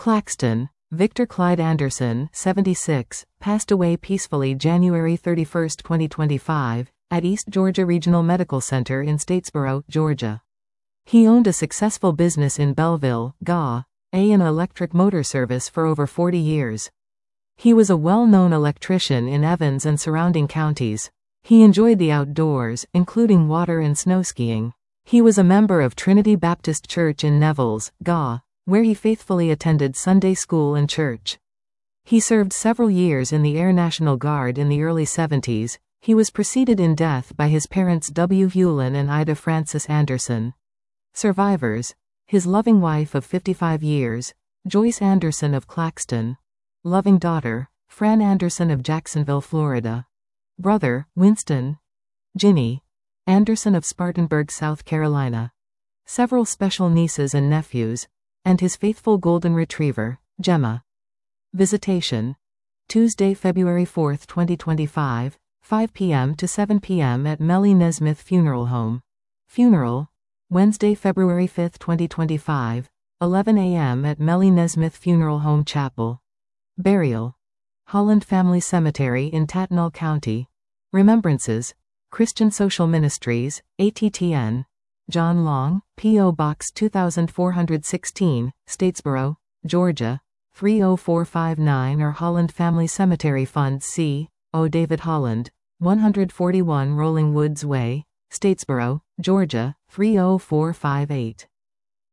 Claxton, Victor Clyde Anderson, 76, passed away peacefully January 31, 2025, at East Georgia Regional Medical Center in Statesboro, Georgia. He owned a successful business in Belleville, GA, an electric motor service for over 40 years. He was a well-known electrician in Evans and surrounding counties. He enjoyed the outdoors, including water and snow skiing. He was a member of Trinity Baptist Church in Nevels, GA, where he faithfully attended Sunday school and church. He served several years in the Air National Guard in the early 70s. He was preceded in death by his parents W. Hewlin and Ida Frances Anderson. Survivors: his loving wife of 55 years, Joyce Anderson of Claxton. Loving daughter, Fran Anderson of Jacksonville, Florida. Brother, Winston Ginny Anderson of Spartanburg, South Carolina. Several special nieces and nephews, and his faithful golden retriever, Gemma. Visitation: Tuesday, February 4, 2025, 5 p.m. to 7 p.m. at Melly Nesmith Funeral Home. Funeral: Wednesday, February 5, 2025, 11 a.m. at Melly Nesmith Funeral Home Chapel. Burial: Holland Family Cemetery in Tattnall County. Remembrances: Christian Social Ministries, ATTN. John Long, P.O. Box 2416, Statesboro, Georgia, 30459, or Holland Family Cemetery Fund C. O. David Holland, 141 Rolling Woods Way, Statesboro, Georgia, 30458.